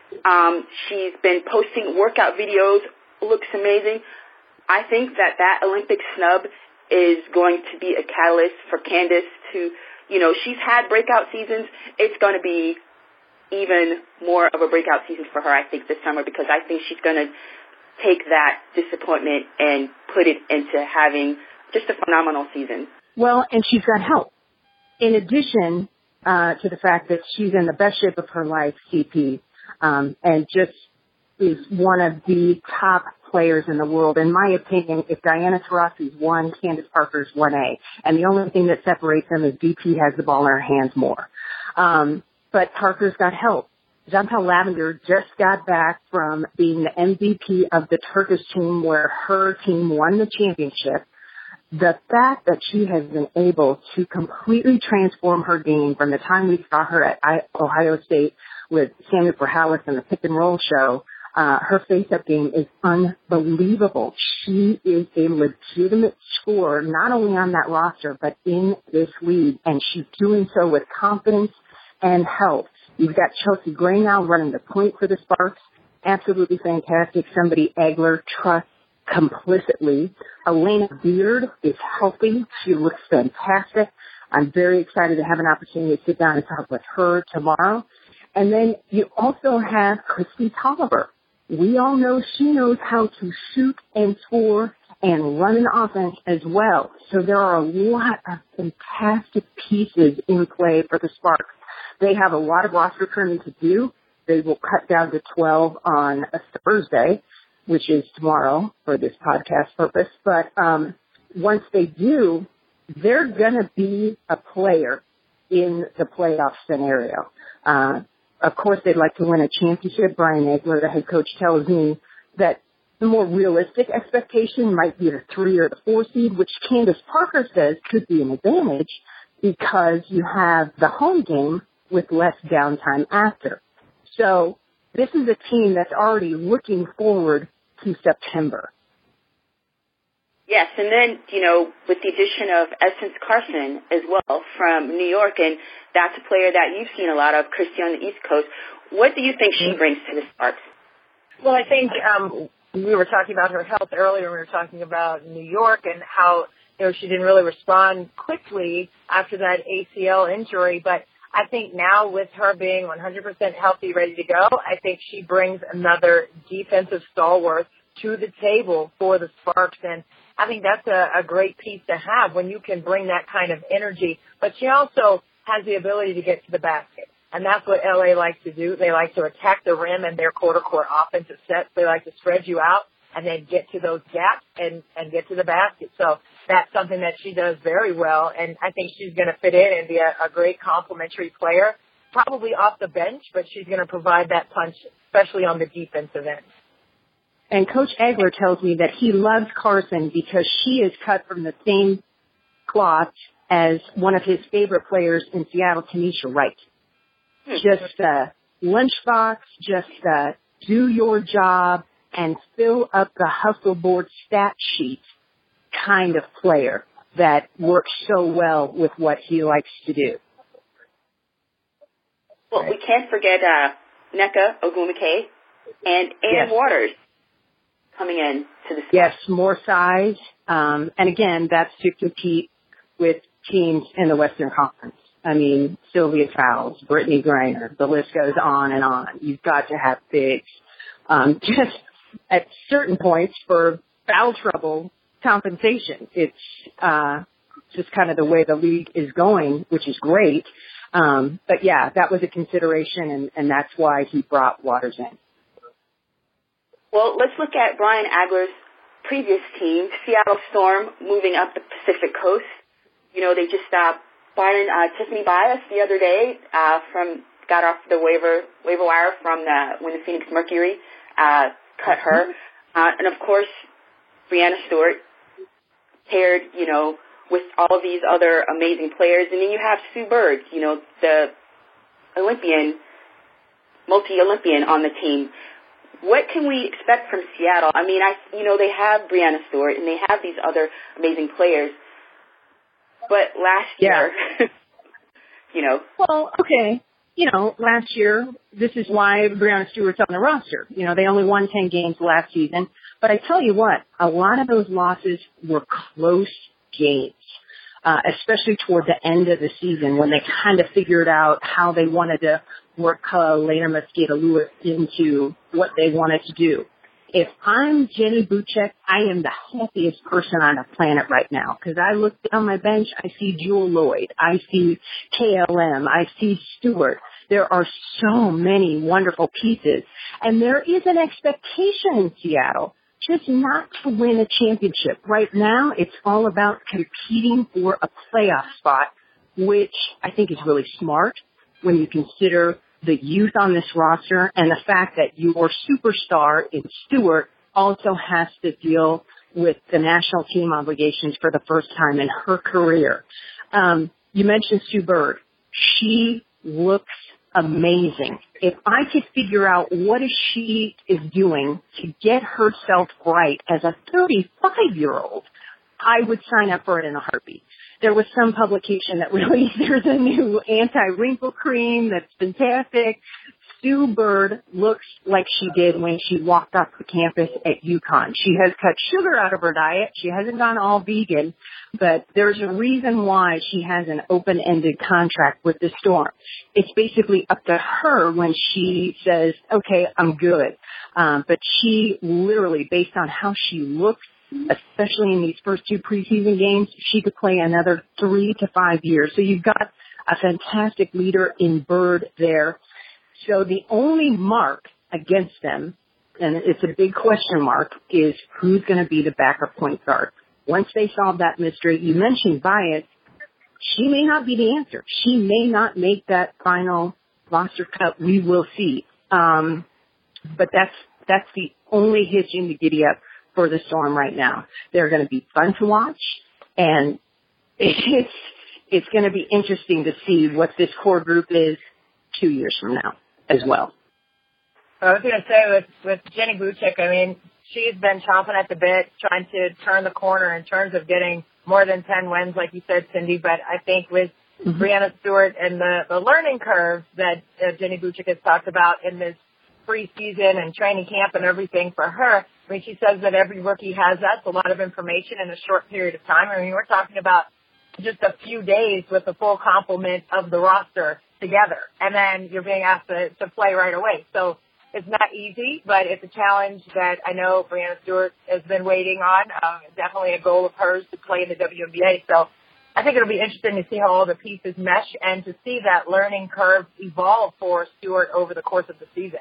E: She's been posting workout videos, looks amazing. I think that Olympic snub is going to be a catalyst for Candace to, you know, she's had breakout seasons. It's going to be even more of a breakout season for her, I think, this summer, because I think she's going to take that disappointment and put it into having just a phenomenal season.
G: Well, and she's got help. In addition to the fact that she's in the best shape of her life, CP, and just is one of the top players in the world. In my opinion, if Diana Taurasi's 1, Candace Parker's 1A. And the only thing that separates them is DP has the ball in her hands more. But Parker's got help. Chantal Lavender just got back from being the MVP of the Turkish team where her team won the championship. The fact that she has been able to completely transform her game from the time we saw her at Ohio State with Samuel Perhalis in the pick and roll show, her face-up game is unbelievable. She is a legitimate scorer, not only on that roster, but in this league, and she's doing so with confidence and help. You've got Chelsea Gray now running the point for the Sparks. Absolutely fantastic. Somebody Egler trusts complicitly. Elena Beard is healthy. She looks fantastic. I'm very excited to have an opportunity to sit down and talk with her tomorrow. And then you also have Christy Tolliver. We all know she knows how to shoot and score and run an offense as well. So there are a lot of fantastic pieces in play for the Sparks. They have a lot of roster trimming to do. They will cut down to 12 on a Thursday, which is tomorrow for this podcast purpose. But once they do, they're going to be a player in the playoff scenario. Of course, they'd like to win a championship. Brian Egler, the head coach, tells me that the more realistic expectation might be the 3 or the 4 seed, which Candace Parker says could be an advantage because you have the home game with less downtime after. So this is a team that's already looking forward to September.
E: Yes, and then, with the addition of Essence Carson as well from New York, and that's a player that you've seen a lot of, Christy, on the East Coast. What do you think she brings to the Sparks?
F: Well, I think we were talking about her health earlier. We were talking about New York and how, she didn't really respond quickly after that ACL injury. But I think now with her being 100% healthy, ready to go, I think she brings another defensive stalwart to the table for the Sparks. And I think that's a great piece to have when you can bring that kind of energy. But she also has the ability to get to the basket. And that's what LA likes to do. They like to attack the rim and their quarter-court offensive sets. They like to spread you out and then get to those gaps and get to the basket. So that's something that she does very well. And I think she's going to fit in and be a great complementary player, probably off the bench, but she's going to provide that punch, especially on the defensive end.
G: And Coach Egler tells me that he loves Carson because she is cut from the same cloth as one of his favorite players in Seattle, Tanisha Wright. Just a lunchbox, just do your job and fill up the hustle board stat sheet kind of player that works so well with what he likes to do.
E: Well, we can't forget Nneka Ogwumike and Ann Waters coming in to the Sparks.
G: Yes, more size. And again, that's to compete with teams in the Western Conference. I mean, Sylvia Fowles, Brittany Griner, the list goes on and on. You've got to have bigs. Just at certain points for foul trouble compensation. It's just kind of the way the league is going, which is great. But yeah, that was a consideration, and that's why he brought Waters in.
E: Well, let's look at Brian Agler's previous team, Seattle Storm, moving up the Pacific Coast. They just Byron Tiffany Bias the other day got off the waiver wire from when the Phoenix Mercury cut her, and of course Brianna Stewart paired with all of these other amazing players, and then you have Sue Bird, the multi-Olympian on the team. What can we expect from Seattle? I mean, they have Brianna Stewart and they have these other amazing players. But last year,
G: Well, okay. Last year, this is why Brianna Stewart's on the roster. They only won 10 games last season. But I tell you what, a lot of those losses were close games, especially toward the end of the season when they kind of figured out how they wanted to work Lena Mosqueda-Lewis into what they wanted to do. If I'm Jenny Buchek, I am the happiest person on the planet right now because I look down my bench, I see Jewel Lloyd, I see KLM, I see Stewart. There are so many wonderful pieces, and there is an expectation in Seattle just not to win a championship. Right now, it's all about competing for a playoff spot, which I think is really smart when you consider the youth on this roster and the fact that your superstar in Stewart also has to deal with the national team obligations for the first time in her career. You mentioned Sue Bird. She looks amazing. If I could figure out what she is doing to get herself right as a 35-year-old, I would sign up for it in a heartbeat. There was some publication that released there's a new anti-wrinkle cream that's fantastic. Sue Bird looks like she did when she walked off the campus at UConn. She has cut sugar out of her diet. She hasn't gone all vegan, but there's a reason why she has an open-ended contract with the Storm. It's basically up to her when she says, okay, I'm good. But she literally, based on how she looks, especially in these first two preseason games, she could play another 3 to 5 years. So you've got a fantastic leader in Bird there. So the only mark against them, and it's a big question mark, is who's going to be the backup point guard. Once they solve that mystery, you mentioned Bias, she may not be the answer. She may not make that final roster cut. We will see. But that's the only hitch in the giddy-up for the Storm right now. They're going to be fun to watch, and it's going to be interesting to see what this core group is 2 years from now as well.
F: I was going to say with Jenny Buchek, I mean, she's been chomping at the bit, trying to turn the corner in terms of getting more than 10 wins, like you said, Cindy. But I think with Breanna Stewart and the learning curve that Jenny Buczyk has talked about in this preseason and training camp and everything for her, I mean, she says that every rookie has that. It's a lot of information in a short period of time. I mean, we're talking about just a few days with the full complement of the roster together, and then you're being asked to play right away. So it's not easy, but it's a challenge that I know Breanna Stewart has been waiting on. Definitely a goal of hers to play in the WNBA. So I think it'll be interesting to see how all the pieces mesh and to see that learning curve evolve for Stewart over the course of the season.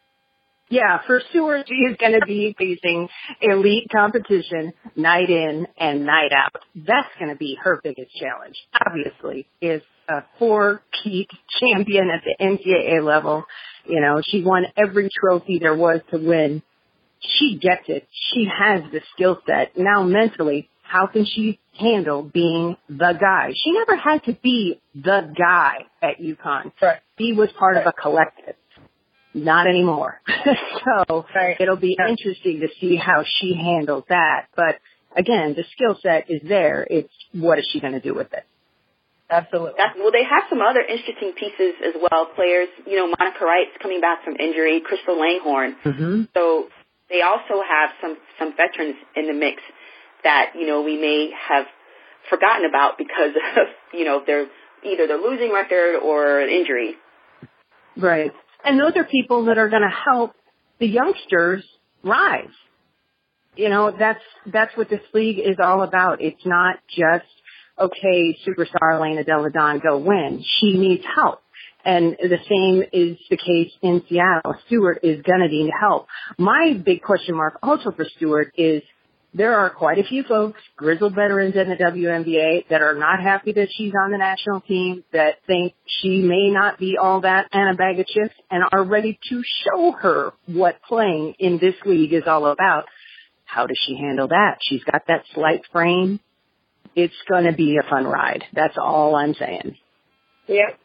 G: Yeah, for Stewart, she is going to be facing elite competition night in and night out. That's going to be her biggest challenge, obviously, is a four-peat champion at the NCAA level. You know, she won every trophy there was to win. She gets it. She has the skill set. Now mentally, how can she handle being the guy? She never had to be the guy at UConn.
F: Right.
G: She was part of a collective. Not anymore. So it'll be interesting to see how she handles that. But again, the skill set is there. It's what is she going to do with it?
F: Absolutely.
E: Well, they have some other interesting pieces as well. Players, you know, Monica Wright's coming back from injury, Crystal Langhorne.
G: Mm-hmm.
E: So they also have some veterans in the mix that, you know, we may have forgotten about because of, you know, they're either the losing record or an injury.
G: Right. And those are people that are going to help the youngsters rise. You know, that's what this league is all about. It's not just, okay, superstar Elena Delle Donne, go win. She needs help. And the same is the case in Seattle. Stewart is going to need help. My big question mark also for Stewart is there are quite a few folks, grizzled veterans in the WNBA, that are not happy that she's on the national team, that think she may not be all that and a bag of chips, and are ready to show her what playing in this league is all about. How does she handle that? She's got that slight frame. It's going to be a fun ride. That's all I'm saying.
F: Yeah.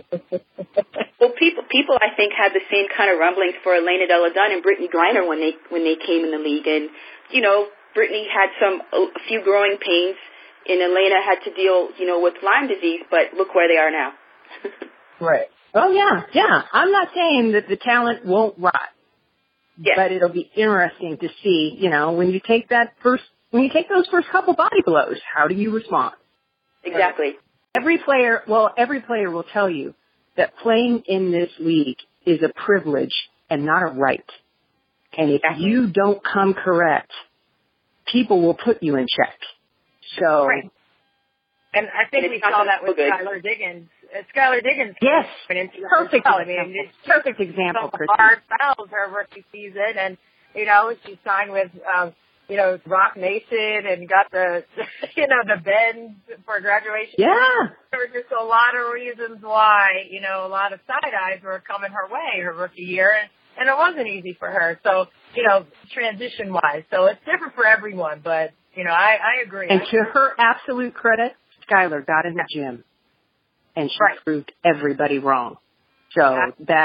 E: Well, people I think had the same kind of rumblings for Elena Delle Donne and Brittany Griner when they came in the league, and you know, Brittany had a few growing pains, and Elena had to deal, you know, with Lyme disease. But look where they are now.
F: Right.
G: Oh yeah. I'm not saying that the talent won't rot, but it'll be interesting to see. You know, when you take those first couple body blows, how do you respond?
E: Exactly.
G: Every player will tell you that playing in this league is a privilege and not a right. And if you don't come correct, people will put you in check. So,
F: right. And I think we saw that with Skylar Diggins. Skylar Diggins.
G: Yes.
F: Perfect.
G: I mean, perfect example, Christy.
F: Hard fouls her rookie season, and you know she signed with Rock Nation and got the the bend for graduation.
G: Yeah.
F: There were just a lot of reasons why a lot of side eyes were coming her way her rookie year, and it wasn't easy for her. So transition wise, so it's different for everyone, but. I agree.
G: And to her absolute credit, Skylar got in the gym, and she proved everybody wrong. So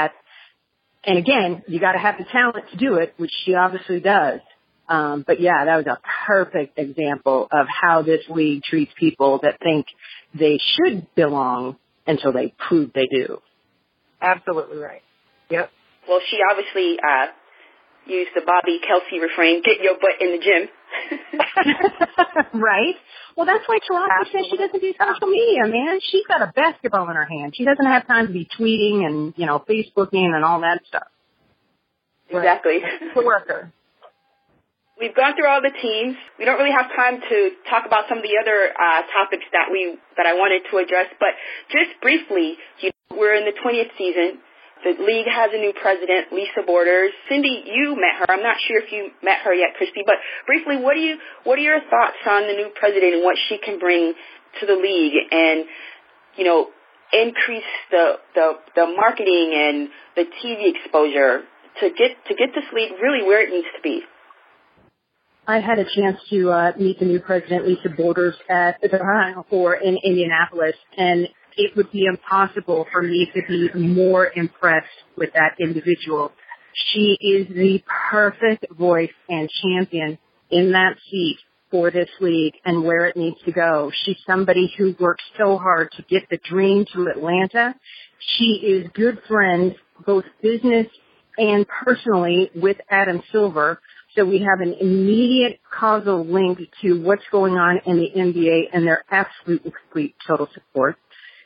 G: and again, you got to have the talent to do it, which she obviously does. But yeah, that was a perfect example of how this league treats people that think they should belong until they prove they do.
F: Absolutely right. Yep.
E: Well, she obviously used the Bobby Kelsey refrain, get your butt in the gym.
G: Right. Well, that's why Taurasi says she doesn't do social media, man. She's got a basketball in her hand. She doesn't have time to be tweeting and, Facebooking and all that stuff.
E: Exactly.
F: The worker.
E: We've gone through all the teams. We don't really have time to talk about some of the other topics that I wanted to address, but just briefly, we're in the 20th season. The league has a new president, Lisa Borders. Cindy, you met her. I'm not sure if you met her yet, Christy, but briefly, what are your thoughts on the new president and what she can bring to the league and, increase the marketing and the TV exposure to get this league really where it needs to be?
G: I had a chance to meet the new president, Lisa Borders, at the Final Four in Indianapolis, and it would be impossible for me to be more impressed with that individual. She is the perfect voice and champion in that seat for this league and where it needs to go. She's somebody who worked so hard to get the dream to Atlanta. She is good friends, both business and personally, with Adam Silver. So we have an immediate causal link to what's going on in the NBA and their absolute and complete total support.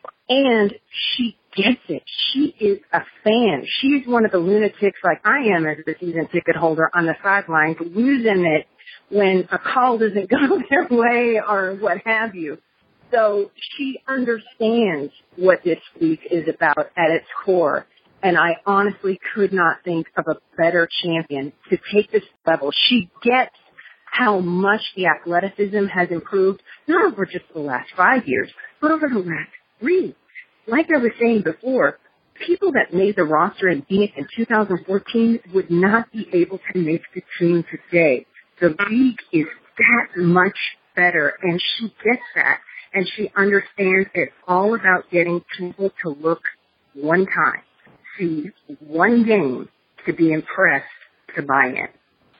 G: And she gets it. She is a fan. She's one of the lunatics like I am as a season ticket holder on the sidelines, losing it when a call doesn't go their way or what have you. So she understands what this week is about at its core. And I honestly could not think of a better champion to take this level. She gets how much the athleticism has improved, not over just the last 5 years, but over the last 3. Like I was saying before, people that made the roster in Phoenix in 2014 would not be able to make the team today. The league is that much better, and she gets that, and she understands it's all about getting people to look one time, see one game, to be impressed, to buy in.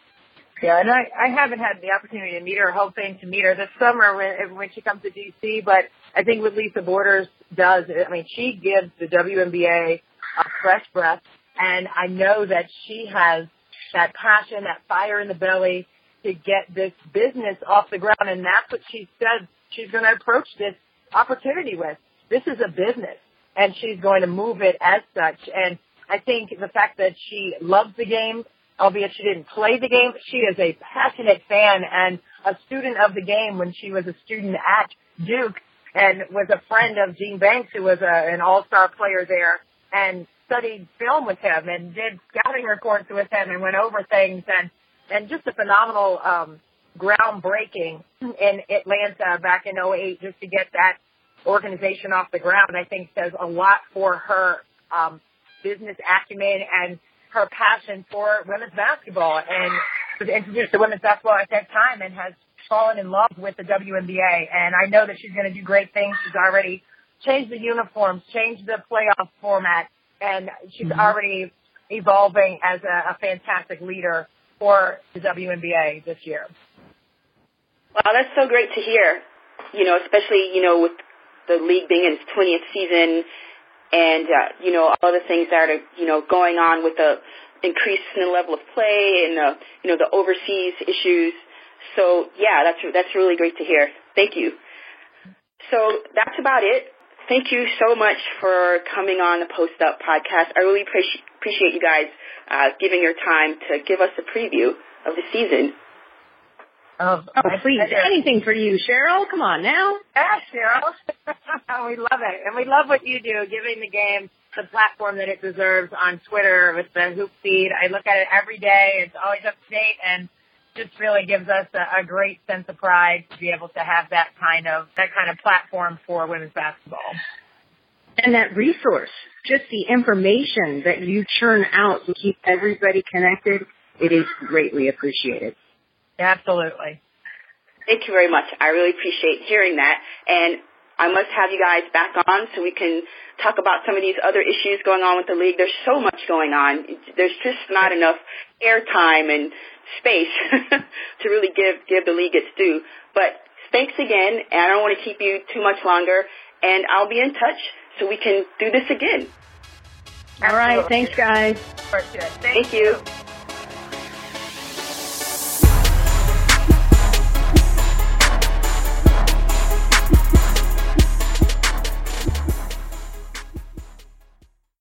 F: Yeah, and I haven't had the opportunity to meet her, hoping to meet her this summer when she comes to D.C., but I think what Lisa Borders does, I mean, she gives the WNBA a fresh breath, and I know that she has that passion, that fire in the belly to get this business off the ground, and that's what she said she's going to approach this opportunity with. This is a business, and she's going to move it as such, and I think the fact that she loves the game, albeit she didn't play the game, she is a passionate fan and a student of the game when she was a student at Duke and was a friend of Gene Banks, who was an all-star player there, and studied film with him and did scouting reports with him and went over things, and just a phenomenal groundbreaking in Atlanta back in 2008 just to get that organization off the ground, I think says a lot for her business acumen and her passion for women's basketball, and was introduced to women's basketball at that time and has fallen in love with the WNBA. And I know that she's going to do great things. She's already changed the uniforms, changed the playoff format, and she's already evolving as a fantastic leader for the WNBA this year.
B: Wow, that's so great to hear, especially, with the league being in its 20th season and, all the things that are, going on with the increase in the level of play and, the overseas issues. So, yeah, that's really great to hear. Thank you. So that's about it. Thank you so much for coming on the Post Up podcast. I really appreciate you guys giving your time to give us a preview of the season.
G: Oh, please, anything for you, Cheryl. Come on now.
F: Yeah, Cheryl. We love it. And we love what you do, giving the game the platform that it deserves on Twitter with the Hoop Feed. I look at it every day. It's always up to date and just really gives us a great sense of pride to be able to have that kind of platform for women's basketball.
G: And that resource, just the information that you churn out to keep everybody connected, it is greatly appreciated.
F: Absolutely.
B: Thank you very much. I really appreciate hearing that. And I must have you guys back on so we can talk about some of these other issues going on with the league. There's so much going on. There's just not enough airtime and space to really give the league its due. But thanks again, and I don't want to keep you too much longer. And I'll be in touch so we can do this again.
G: All right. Thanks, guys.
F: Thank you.